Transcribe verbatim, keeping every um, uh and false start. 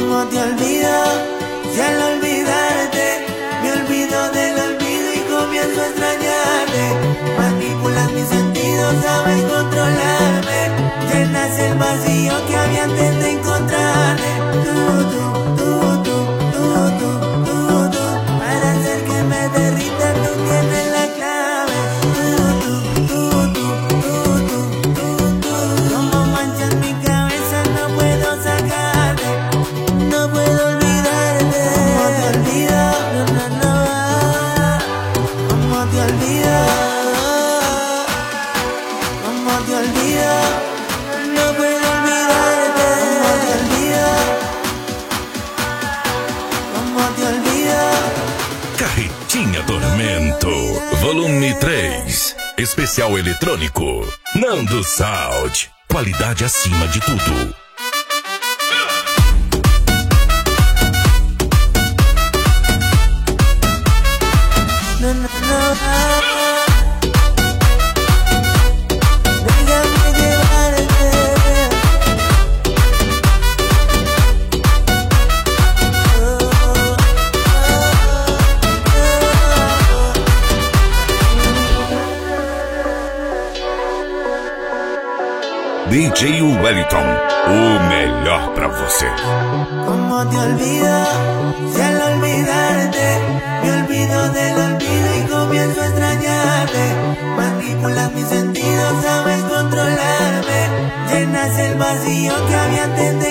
¿Cómo te olvido? Si al olvidarte me olvido del olvido y comienzo a extrañarte. Manipulas mis sentidos, sabes controlarme. Llenas el vacío que había antes de encontrarte. Tú, tú, tú, tú, tú, tú, tú, tú. Para hacer que me derrita tú tienes la clave. Tú, tú, tú, tú, tú, tú, tú, tú. Como manchas mi cabeza no puedo sacarte. No puedo olvidarte. ¿Cómo te olvido? No, no, no. ¿Cómo te olvido? ¿Cómo te olvido? No puedo olvidarte. ¿Cómo te olvido? ¿Cómo te olvido? Carretinha Tormento, volume três, especial eletrônico, Nando Sound, qualidade acima de tudo. No, no, no. Déjame llevarte. Oh, oh, D J Wellington, o melhor pra você. ¿Cómo te olvido? Si al olvidarte me olvido del olvido y comienzo a extrañarte. Manipulas mis sentidos, sabes controlarme. Llenas el vacío que había antes de